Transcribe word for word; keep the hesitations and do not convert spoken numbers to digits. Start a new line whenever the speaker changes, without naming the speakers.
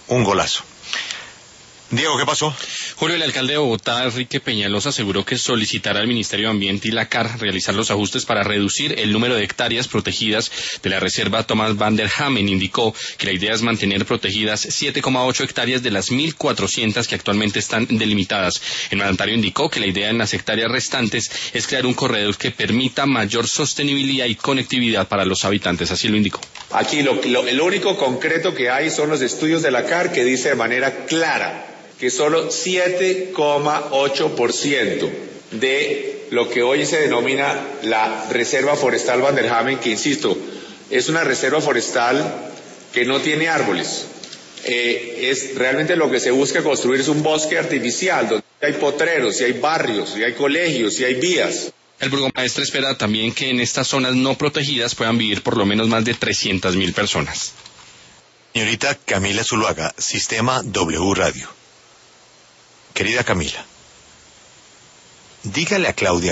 un golazo. Diego, ¿qué pasó?
Julio, el alcalde de Bogotá, Enrique Peñalosa, aseguró que solicitará al Ministerio de Ambiente y la C A R realizar los ajustes para reducir el número de hectáreas protegidas de la reserva Thomas van der Hamen. Indicó que la idea es mantener protegidas siete coma ocho hectáreas de las mil cuatrocientas que actualmente están delimitadas. El mandatario indicó que la idea en las hectáreas restantes es crear un corredor que permita mayor sostenibilidad y conectividad para los habitantes. Así lo indicó.
Aquí lo, lo, el único concreto que hay son los estudios de la C A R que dice de manera clara que solo siete coma ocho por ciento de lo que hoy se denomina la Reserva Forestal Van der Hamen, que insisto, es una reserva forestal que no tiene árboles. Eh, es realmente lo que se busca construir es un bosque artificial, donde hay potreros, y hay barrios, y hay colegios, y hay vías.
El burgomaestre espera también que en estas zonas no protegidas puedan vivir por lo menos más de trescientas mil personas.
Señorita Camila Zuluaga, Sistema W Radio. Querida Camila, dígale a Claudia